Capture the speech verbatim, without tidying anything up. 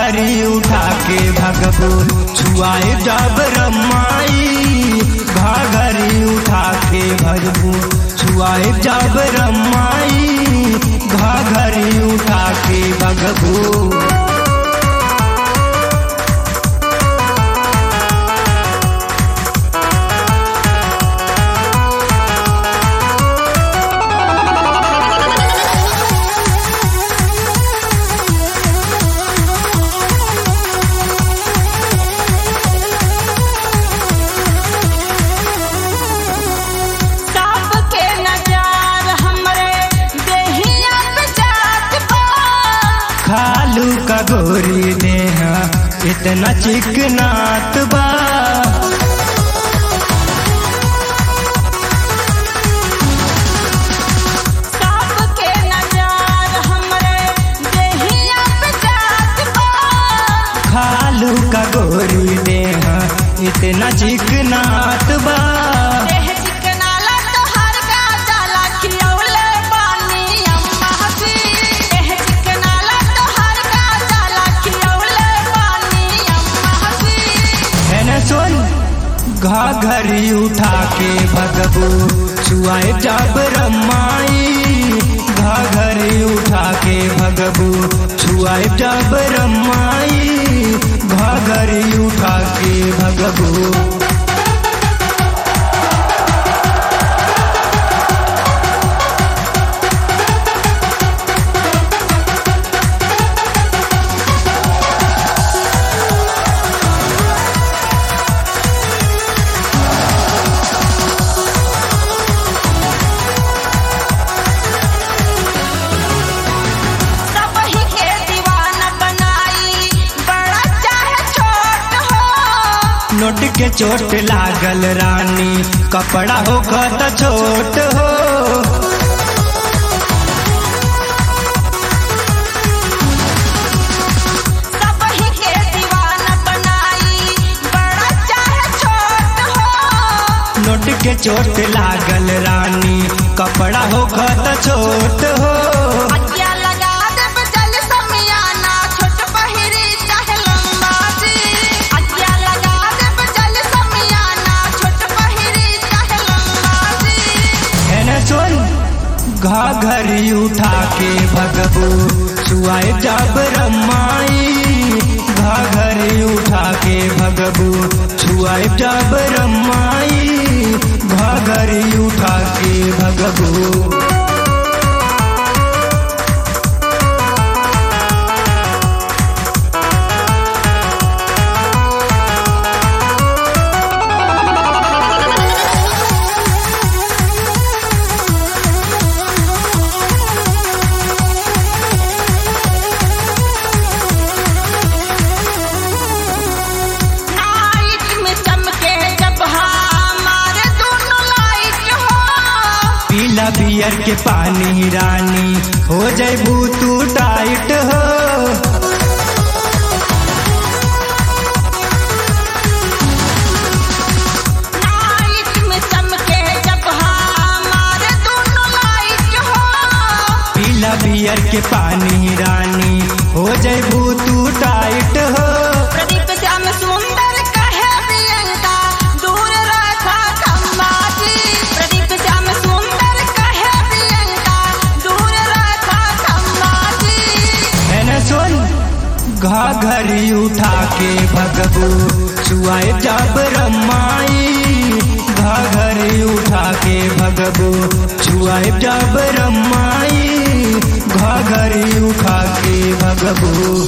घाघरी उठा के भगबू छुआए जब रमाई घाघरी उठा के भगबू छुआए जब रमाई घाघरी उठा के भगबू। खालू का गोरी नेहा इतना चिकनात बा सबके नजर हमरे देहिया पे जात बा। खालू का गोरी नेहा इतना चिकनात बा। घाघरी उठा के भगबू छुआए जब रमाई घाघरी उठा के भगबू छुआए जब रमाई घाघरी उठा के भगबू। नोट के चोट लागल रानी कपड़ा हो खत छोट हो। सबही के दीवाना बनाई बड़ा चाहे छोट हो। नोट के चोट लागल रानी कपड़ा हो खत छोट हो। घाघरी उठा के भगबू छुआए जब रमाई घाघरी उठा के भगबू छुआए जब रमाई घाघरी उठा के भगबू। पीला बियर के पानी रानी हो जाइबू तू टाइट हो। नाइट में चमके जब हमारे दोनों लाइट हो। पीला बियर के पानी रानी हो जाइबू तू टाइट हो। प्रदीप श्याम सुंदर कहे प्रियंका दूर रखा खम्बाजी। प्रदीप श्याम सुंदर कहे प्रियंका दूर रखा खम्बाजी। है न सुन घाघरी उठा के भगबू छुआए जब रमाई घाघरी उठा के भगबू छुआए जब रमाई घाघरी उठा के भगबू।